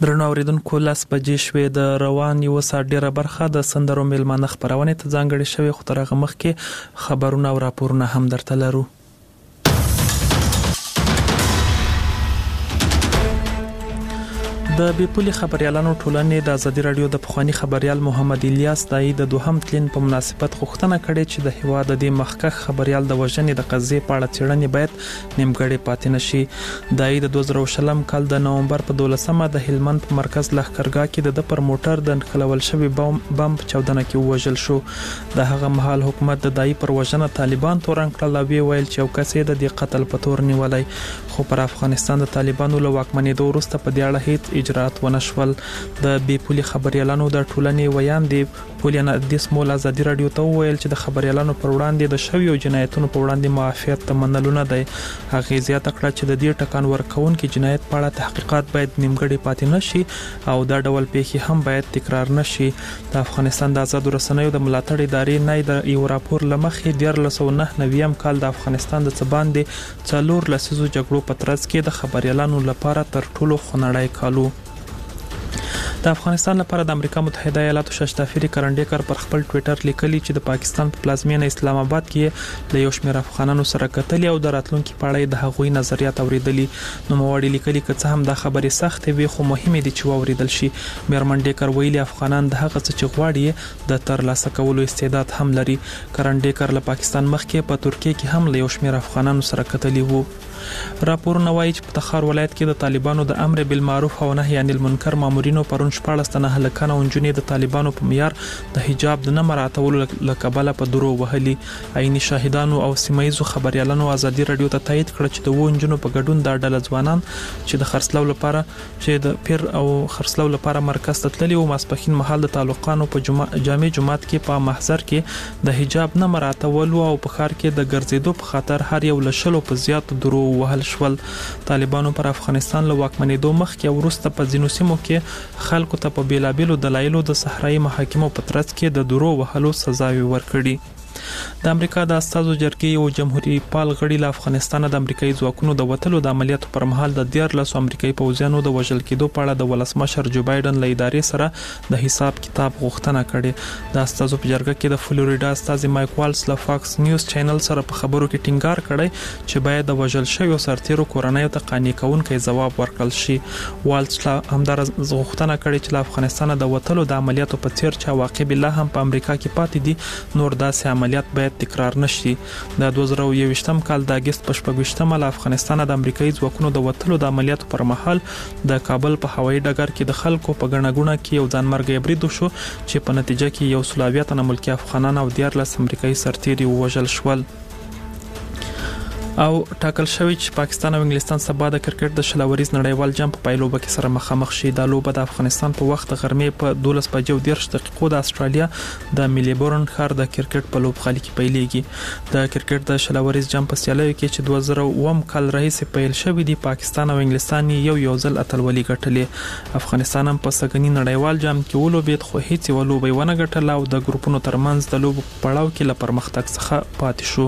درنو اوریدونکو 10 بجې شوې د روان یو ساعت ډیره برخه د سندرو میلمانه خبرونه ته ځانګړې شوې خو تر هغه مخکې خبرونه او راپورونه هم درته لرو. د بیپولي خبريالانو ټولنې د ازادي رادیو د پخوانی خبريال محمد الیاس دای د دوهم تلین په مناسبت غوښتنه کړې چې د هیواد د مخکښ خبريال د وژنې د قضیې په اړه څېړنې باید نیمګړې پاتې نشي. دای د 2020 کال د نومبر په 12مه د هلمند په مرکز لښکرګاه کې د پر موټر د انقلابول شوی بم په چاودنه کې وژل شو. د هغه مهال حکومت د دای پر وژنه طالبان تورن کړل او ویل چې یو کس یې د قتل په تور نیولای، خو پر افغانستان د طالبانو له واکمنېدو وروسته په دې اړه هیڅ اجرات ونشول. د بیپولي خبريالانو د ټولنې ویان دی پولیانا دیس مول ازادي رادیو ته ویل چې د خبريالانو پر وړاندې د شویو جنایتونو په وړاندې معافیت تمنلو نه دی. هغه زیاته کړه چې د دې ټکان ورکون کې جنایت په اړه تحقیقات باید نیمګړې پاتې نشي او دا ډول پیښې هم باید تکرار نشي. د افغانستان د آزاد رسنیو د ملاتړ ادارې نه د یو راپور لمخې 1999 کال د افغانستان د څباندې 4 لسیزو جګړو په ترڅ کې د خبريالانو لپاره تر ټولو خنړای کالو. د افغانستان لپاره د امریکا متحده ایالاتو شاشتافری کرنډیکر پر خپل ټوئیټر لیکلی چې د پاکستان په پلازمینه اسلام آباد کې له یو شمېر افغانانو سره کتلې او د راتلونکو په اړه د هغوی نظریات اوریدلي. نو موړي لیکلي که څه هم د خبرې سخت وي خو مهمه دي چې اوریدل شي. میرمنډیکر ویلي افغانان د هغه څه چې غواړي د ترلاسه کولو استعداد هم لري. کرنډیکر له پاکستان مخکې په ترکیه کې هم له یو شمېر افغانانو سره کتلې وو. راپورونه وایي چې په تخار ولایت کې د طالبانو د امر بالمعروف او نهي عن المنکر مامورینو پرون 14 تنه هلکان او نجونې د طالبانو په معیار د حجاب د نه مراعاتولو لکبله په درو وهلي. عیني شاهدانو او سیمایزو خبريالانو ازادي رادیو ته تایید کړ چې د نجونو په ګډون د ډله ځوانان چې د خرڅلاو لپاره چې د پیر او خرڅلاو لپاره مرکز ته تللي او ماسپخین مهال د تعلقانو په جامع جماعت کې په محضر کې د حجاب نه مراعاتولو او په خار کې د ګرځېدو په خاطر هر یو لشلو په زیات درو وهل شول. طالبانو پر افغانستان له واکمنېدو مخکې او وروسته په ځینو سیمو کې خلکو ته په بیلابیلو دلایلو د صحرایي محاکمو په ترڅ کې د درو وهلو سزاوي ورکړي. د امریکا د استازو جرګې او جمهوریت پال غړي له افغانستان د امریکایي ځواکونو د وټلو د عملیاتو پر مهال د 14 امریکایي پوځیانو د وژل کېدو په اړه د ولسمشر جو بایدن له ادارې سره د حساب کتاب غوښتنه کړې. د استازو په جرګه کې د فلوریډا استاذ مایک والز له فاکس نیوز چینل سره په خبرو کې ټینګار کړی چې باید د وژل شویو سرتیرو کورنۍ ته قانع کوونکی ځواب ورکړل شي. والز همدار غوښتنه کړې چې له افغانستان د وټلو د عملیاتو په څیر چې عواقب لا هم په امریکا کې پاتې دي نور داسې عملیات باید تکرار نشي. د 2021 کال د اگست په 28مه له افغانستان د امریکایي ځواکونو د وټلو د عملیاتو پر مهال د کابل په هوایي ډګر کې د خلکو په ګڼه کې یو ځانمرګي برید وشو چې په نتیجه کې یو سلاویت نه ملکی افغانان او 14 امریکایي سرتیري وژل شول. او ټاکل شوی چې پاکستان او انګلستان سبا د کرکټ د شلوريز نړیوال جام په پایلوبه کې سره مخامخ شي. د لوبه د افغانستان په وخت غرمې په 12:10 د استرالیا د میلبورن ښار د کرکټ په لوبغالي کې پیلېږي. د کرکټ د شلوريز جام په سیالیو کې چې 2001 کال راهیسې پیل شوی دی پاکستان او انګلستان یو ځل اتلولي ګټلې. افغانستان هم په سګنی نړیوال جام کې ولوبېد خو هیڅ ولوبې ونه ګټله او د ګروپونو ترمنځ د لوبو پړاو کې له پرمختګ څخه پاتې شو.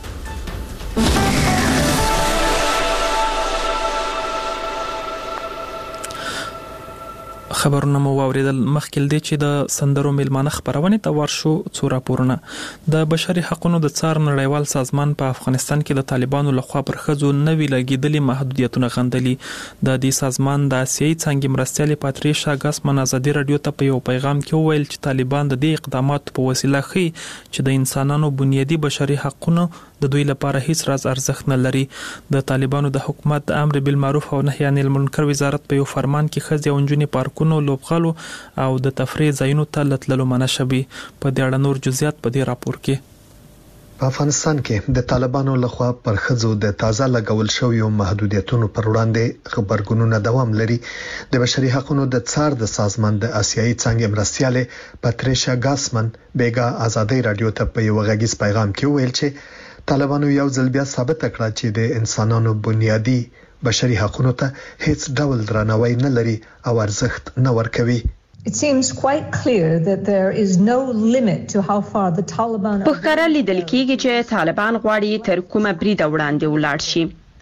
خبرونه مو واوریدل. مخکې دی چې د سندرو میلمانه خبرونه ته ورشو څو راپورونه. د بشري حقوقو د څار نړیوال سازمان په افغانستان کې د طالبانو لخوا پر ښځو نوې لګیدلې محدودیتونه غندلي. د دې سازمان د آسیایي څنګه مرستيالي پاتریشا ګاسمن ازادي رادیو ته په یو پیغام کې وویل چې طالبان د دې اقداماتو په وسیله ښيي چې د انسانانو بنیادي بشري حقوقو د دوی لپاره هیڅ راز ارزښت نه لري. د طالبانو د حکومت د امر بالمعروف او نهي عن المنکر وزارت په یو فرمان کې ښځې او نجونې پارکونو، لوبغالو او د تفریح ځایونو ته لتللو منع شوي. په دې اړه نور جزئیات په دې راپور کې. په افغانستان کې د طالبانو لخوا پر ښځو د تازه لګول شویو محدودیتونو پر وړاندې خبرګونونه دوام لري. د بشري حقوقو د څار د سازمان د آسیایي څنګه مرستياله پاتریشا ګاسمن بیګا ازادي رادیو ته په یو غږیز پیغام کې ویل چې طالبانو یو ځل بیا ثابت کړه چې د انسانانو بنیادي بشري حقوقو ته هیڅ ډول درناوی نه لري او ارزښت نه ورکوي. It seems quite clear that there is no limit to how far the Taliban په ښکاره لیدل کېږي چې طالبان غواړي تر کومه بریده وړاندې ولاړ شي.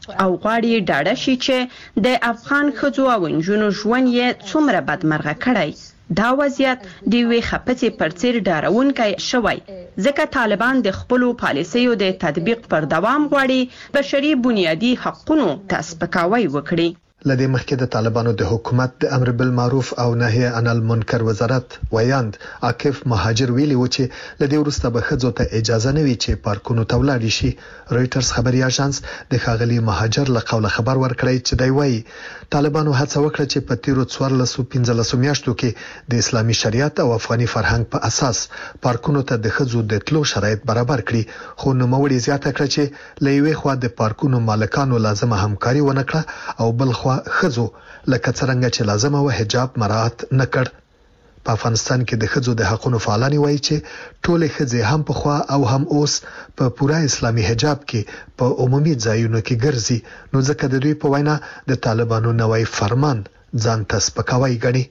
او غواړي ډاډه شي چې د افغان ښځو او نجونو ژوند یې څومره بدمرغه کړی. دا وضعیت د یوې خپڅې پر څیر ډارونکی شوی ځکه طالبان د خپلو پالیسیو د تطبیق پر دوام غواړي بشري بنیادي حقوقو ته سپکاوی وکړي. لدې مخکې د طالبانو د حکومت د امر بالمعروف او نهي عن المنکر وزارت ویاند عاکف مهاجر ویلي و چې لدې وروسته به ښځو ته اجازه نه وي چې پارکونو ته ولاړ شي. رويټرز خبري اژانس د ښاغلي مهاجر له قوله خبر ورکړی چې دی وایي طالبانو هڅه وکړه چې په تیرو 14-15 میاشتو کې د اسلامي شریعت او افغاني فرهنګ په اساس پارکونو ته د ښځو د تلو شرایط برابر کړي، خو نوموړي زیاته کړه چې له یوې خوا د پارکونو مالکانو لازمه همکاري ونه کړه او بل خوا ښځو لکه څنګه چې لازمه و حجاب مراعات نه کړ. په افغانستان کې د ښځو د حقوقو فعالان وایي چې ټول ښځې هم په خوا او هم اوس په پوره اسلامي حجاب کې په عمومي ځایونو کې ګرځي، نو ځکه د دوی په وینا د طالبانو نوی فرمان ځان ته سپکاوی ګڼي.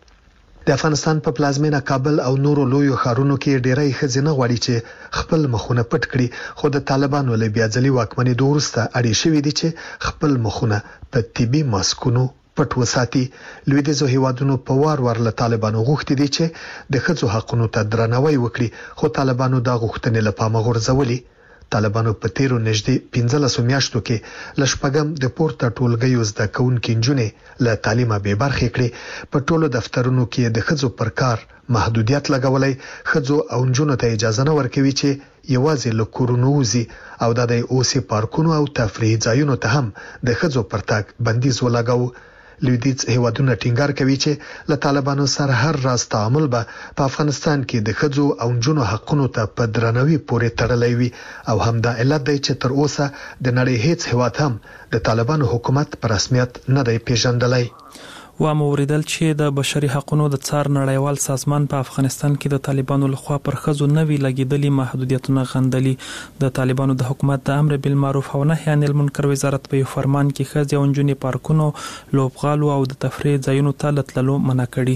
د افغانستان په پلازمینه کابل او نورو لویو ښارونو کې ډېری ښځې نه غواړي چې خپل مخونه پټ کړي، خو د طالبانو له بیا ځلي واکمنۍ وروسته اړې شوې دي چې خپل مخونه په طبي ماسکونو پټ وساتي. لویدیځو هیوادونو په وار له طالبانو غوښتي دي چې د ښځو حقونو ته درناوی وکړي، خو طالبانو دا غوښتنې له پامه غورځولې. طالبانو په تیرو نږدې 15 میاشتو کې لشپګم د پورته ټولګیو زده کوونکو نجونې له تعلیمه به برخې کړې. په ټولو دفترونو کې د ښځو پر کار محدودیت لګولای، ښځو او نجونو ته اجازه نه ورکوي چې یوازې له کورونو وځي او د اوسې پارکونو او تفریحي ځایونو ته هم د ښځو پر تګ بندیز ولګاو. لویدیځ هیوادونه ټینګار کوي چې له طالبانو سره هر راز تعامل به په افغانستان کې د ښځو او نجونو حقوقو ته په درناوي پورې تړلی وي او همدا علت دی چې تر اوسه د نړۍ هیڅ هیواد هم د طالبانو حکومت په رسمیت نه دی پیژندلی. و موریدل چې د بشري حقوقو د څار نړیوال سازمان په افغانستان کې د طالبانو لخوا پر ښځو نوي لګیدلي محدودیتونه غندلي. د طالبانو د حکومت د امر بالمعروف او نهي عن المنکر وزارت په یو فرمان کې ښځې او نجونې پارکونو، لوبغالو او د تفریح ځایونو ته تللو منع کړي.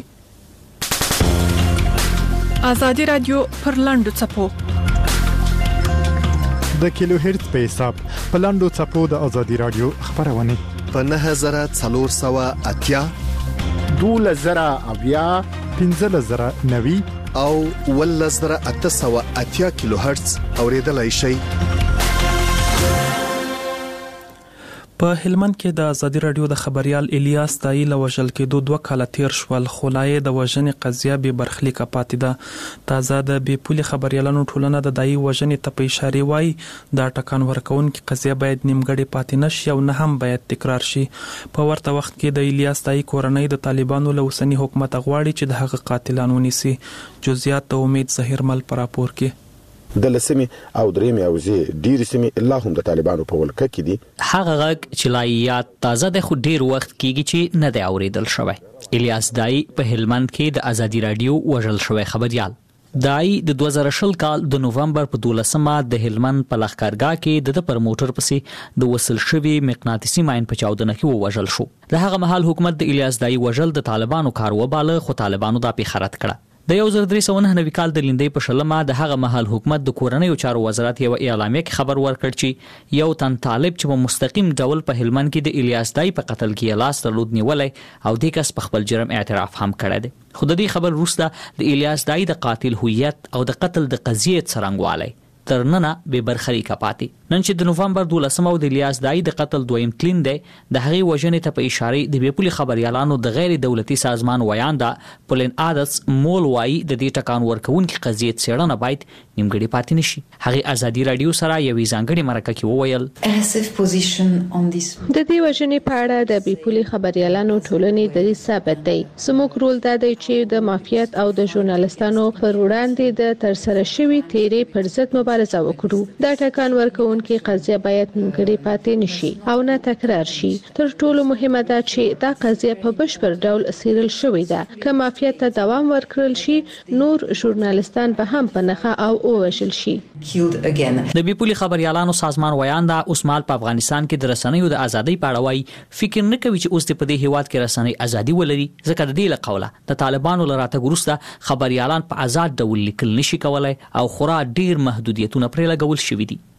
ازادي رادیو پر لاندو چپو د کیلو هرتز په حساب په لاندو چپو د ازادي رادیو خبرونه په 9480 2000 1590 او 1880 کیلو هرتز اوریدلای شئ. په هلمند کې د ازادي رادیو د خبريال الیاس دای له وژل کېدو 2 کال تیر شول، خو لای د وژنې قضیه به برخلیک پاتې ده. تازه د بي پولي خبريالانو ټولنه د دای وژنې ته په اشاره وایي دا ټکان ورکون کې قضیه باید نیمګړې پاتې نشي او نه هم باید تکرار شي. په ورته وخت کې د الیاس دای کورنۍ د طالبانو له اوسنی حکومت غواړي چې د هغه قاتلان ونیسي. جزئیات د امید ظهیرمل پر راپور کې. د لسمي او درېمي او زی ډیر سمي الله هم د طالبانو په ولکه کې دي. هغه غږ چې لایات تازه د خو ډیر وخت کېږي چې نه دی اوریدل شوی. الیاس دای په هلمند کې د ازادي رادیو وژل شوی خبريال. دای د 2020 کال د نوومبر په 12مه د هلمند په لخکارګاه کې د پروموټر پسې د وصل شوی مقناطیسي ماين په چاودنه کې وژل شو. د هغه مهال حکومت د الیاس دای وژل د طالبانو کار وباله، خو طالبانو دا په خرات کړه. د 1399 کال د لیندۍ په شلمه د هغه مهال حکومت د کورنیو چارو وزارت یو اعلامیه کې خبر ورکړ چې یو تن طالب چې په مستقیم ډول په هلمند کې د الیاس دای په قتل کې لاس درلود نیولې او د کس په خپل جرم اعتراف هم کړی دی. خو د دې خبر وروسته د الیاس دای د قاتل هویت او د قتل د قضیې څرنګوالی تر نن به برخلیک پاتې. نن چې د نوومبر 12 د الیاس دای د قتل دویم تلین دی، د هغې وژنې ته په اشاره د بي پولي خبريالانو د غیر دولتي سازمان ویاندا پولین عادت مول وای د دې ټکان ورکوونکې قضیې څېړنه باید نیمګړې پاتې نشي. هغې ازادي رادیو سره یوې ځانګړې مرکه کې وویل د دې وژنې په اړه د بي پولي خبريالانو ټولنې د ثابت دی. زموږ رول دا دی چې د مافیات او د ژورنالستانو پر وړاندې د ترسره شوی تیرې پر ضد مبارزه وکړو. دا ټکان ورکوونکې قضیه باید نیمګړې پاتې نشي او نه تکرار شي. تر ټولو مهمه ده چې دا قضیه په بشپړ ډول څیړل شوې ده. که مافیات ته دوام ورکړل شي، نور ژورنالستان به هم په نخښه او وژل شي. د بي پولي خبريالانو سازمان ویاندا اوسمال په افغانستان کې د رسنیو د ازادۍ په اړه وایي فکر نه کوي چې اوس په دې هیواد کې رسنۍ ازادي ولري، ځکه د دې له قوله د طالبانو له راتګ وروسته خبريالان په آزاد ډول لیکل نشي کولای او خورا ډیر محدودیتونه پرې لګول شوي دي.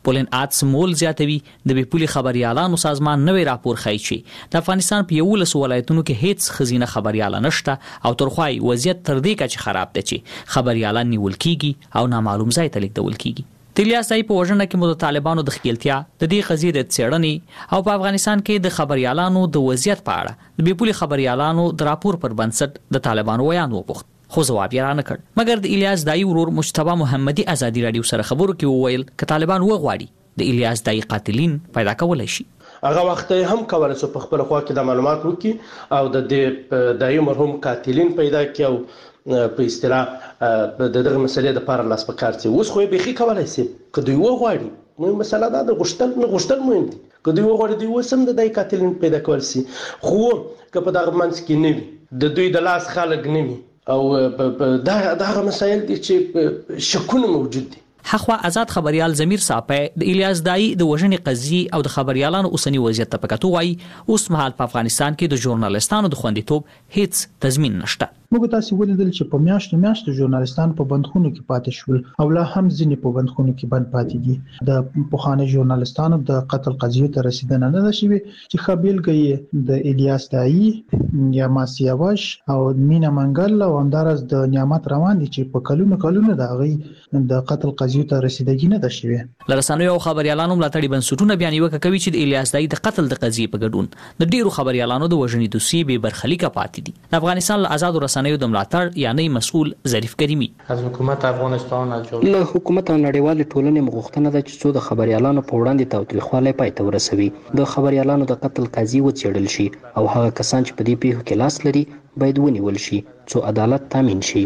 پولن آتسمول زیاتوي د بیپولي خبريالانو سازمان نوې راپور ښیي چې د افغانستان په 11 ولایتونو کې هیڅ خزینه خبرياله نشته او ترخوای وضعیت تر دې کچ خراب دی چې خبريالان نیول کیږي او نامعلوم ځای ته لیږدول کیږي د الیاس دای په وژنه کې مو د طالبانو د خپلتیا د دې قضیې د څېړنې او په افغانستان کې د خبريالانو د وضعیت په اړه د بیپولي خبريالانو د راپور پر بنسټ د طالبانو ویان وپوښت خو جواب یې رانه کړ مګر د الیاس دای ورور مجتبی محمدي ازادي رادیو سره خبرو کې وویل ک طالبان وغواړي د الیاس دای قاتلین پیدا کولای شي هغه وخت هم کولای شو په خپل خوا کې د معلومات وکړي او د دې دای مرحوم قاتلین پیدا کړي او په اصطلاح د دغه مسلې د پاره لاس پکار چې اوس خو به خې کولای شي کدی وغواړي نو مسله دا د غشتل مهم دي کدی وغواړي دی وسم د دای قاتلین پیدا کول شي خو که په دغه منځ کې نه د دوی د لاس خلک نه او دا مسایل دي چې شکونه موجود دي حخوا آزاد خبريال زمیر صاحب د الیاس دای د وژنې قضیې او د خبريالانو اوسنی وضعیت ته پکاتو وای اوس مهال په افغانستان کې د ژورنالستانو د خوندیتوب هیڅ تضمین نشته موږ تاسو ولیدل چې په میاشتو ژورنالستان په بندخونو کې پاتې شول او لا هم ځینې په بندخونو کې بند پاتې دي د پوخانه ژورنالستانو د قتل قضیې ته رسیدنه نه ده شوې چې خبرګي د الیاس دای یا ماسیاوش او مینا منګل او اندارز د نعمت روان دي چې په کلونو د غي د قتل قضیې ته رسیدګي نه ده شوې لرسانو او خبريالانو ملاتړي بنسټونه بیان یو کوي چې د الیاس دای د قتل د قضیې په ګډون د ډیرو خبريالانو د وژنې دوسیې به برخلیکه پاتې دي د افغانستان آزاد رسنیو د ملاتړ یعنی مسؤل ظریف کریمی از حکومت افغانستان له حکومت او نړیوال ټولنې مغوښتنه ده چې څو د خبريالانو په وړاندې تاوتریخوالی پای ته ورسوي د خبريالانو د قتل قضیې وڅېړل شي او هغه کسان چې په دې پیښو کې لاس لري باید ونیول شي څو عدالت تامین شي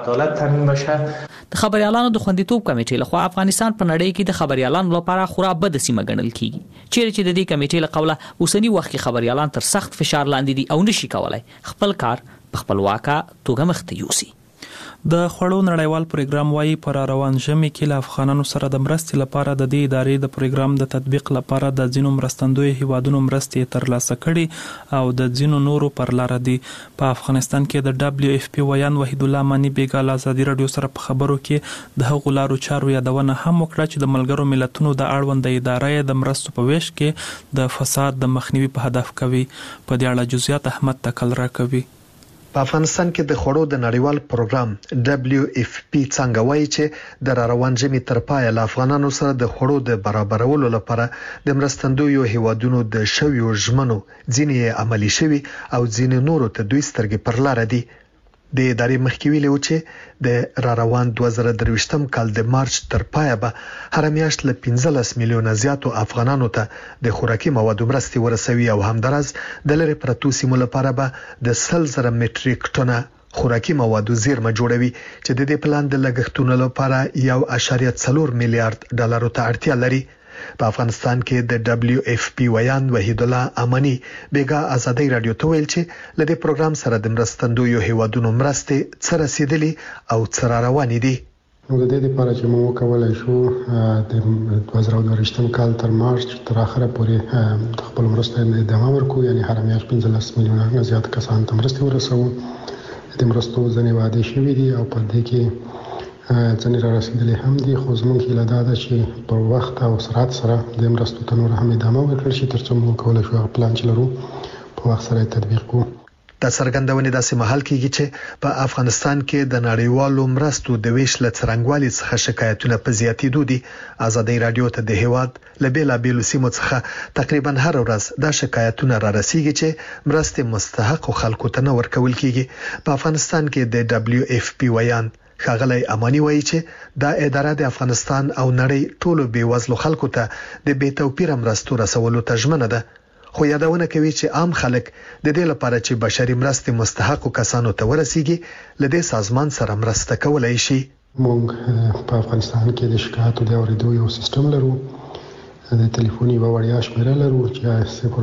د خبريالانو د خوندیتوب کمیټې لخوا افغانستان په نړۍ کې د خبريالانو لپاره خورا بد سیمه ګڼل کیږي چیرې چې د دې کمیټې له قوله اوسنی وخت کې خبريالان تر سخت فشار لاندې دي او نشي کولای خپل کار په خپلواکه توګه مخته یوسي د خوړو نړیوال پروګرام وايي پر روان ژمي کې له افغانانو سره د مرستې لپاره د دې ادارې د پروګرام د تطبیق لپاره د ځینو مرستندوی هیوادونو مرستې ترلاسه کړي او د ځینو نورو پر لار دي په افغانستان کې د دبليو اف پی ویان وحید الله مانی بیګا آزادي رادیو سره په خبرو کې د هغو لارو چارو یادونه هم وکړه چې د ملګرو ملتونو د اړوند ادارې د مرستو په ویش کې د فساد د مخنیوي په هدف کوي په دې اړه جزئیات احمد تکل را کوي په افغانستان کې د خوړو د نړیوال پروګرام دبليو اف پی څنګه وایي چې د روان ژمي تر پای له افغانانو سره د خوړو د برابرولو لپاره د مرستندویو هیوادونو د شویو ژمنو ځینې عملی شوي او ځینې نورو ته دوی سترګې پر لار دي د ادارې مخکې ویلي و چې د روان 2023م کال د مارچ تر پای به هر میاشت له 15 میلیونه زیاتو افغانانو ته د خوراکي موادو مرستې ورسوي او همدارس د لری پرتو سیمو لپاره به د 100,000 میټریک ټنه خوراکي موادو زیرمه جوړوي چې د دې پلان د لګښتونو لپاره 1.4 میلیارډ ډالرو ته اړتیا لري په افغانستان کې د دبليو اف پی ویان وحید الله امانی بیګا آزادي رادیو ته ویل چې لدې پروګرام سره د مرستندویو هیوادونو مرستې څه رسیدلي او څه روانې دي نو د دې لپاره چې موږ کولای شو د 2023 کال تر مارچ تر اخره پورې خپل مرستې ادامه ورکړو یعنی هر میاشت 15 میلیونه زیات کسان ته مرستې ورسوو د مرستو ځنې وعده شوې دي او په دې کې ځنې را رسیدلې هم دي خو زموږ هیله دا ده چې په وخت او سرعت سره د مرستو ته نور هم ادامه ورکړل شي ترڅو موږ کولای شو پلان چې لرو په وخت سره تطبیق کړو د څرګندونې داسې محل کېږي چې په افغانستان کې د نړیوالو مرستو د ویش له څرنګوالي څخه شکایتونه په زیاتېدو دي آزادي رادیو ته د هیواد له بیلابیلو سیمو څخه تقریبا هر ورځ دا شکایتونه را رسیږي چې مرستې مستحق خلکو ته نه ورکول کېږي په افغانستان کې د دبليو اف پی ویان ښاغلی امانی وایي چې دا اداره د افغانستان او نړۍ ټولو بیوزلو خلکو ته د بې توپیره مرستو رسولو ته ژمنه ده خو یادونه کوي چې عام خلک د دې لپاره چې بشري مرستې مستحقو کسانو ته ورسیږي له دې سازمان سره مرسته کولای شي موږ په افغانستان کې د شکایتو د اورېدو یو سیستم لرو د ټلیفوني وړیا شمیره لرو چې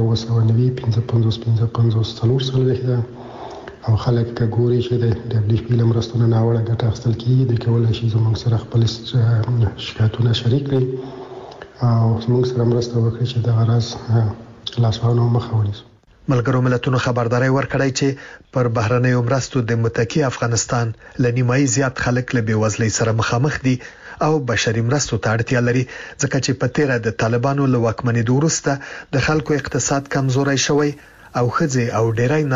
0.55 او خلک کګوري چې د دبليو پی لمرستونه ناوړه ګټه اخیستل کیږي د کولای شي زموږ سره خپل شکایتونه شریک کړي او زموږ سره مرسته وکړي چې د غرض لاسوهنو مخه ونیسو ملګرو ملتونو خبرداري ورکړی چې پر بهرنیو مرستو د متکی افغانستان لنیمای زیات خلک له بیوزلۍ سره مخامخ دي او بشري مرستو ته اړتیا لري ځکه چې په تیره د طالبانو له واکمنۍ وروسته د خلکو اقتصاد کمزوري شوی او خځې او ډیری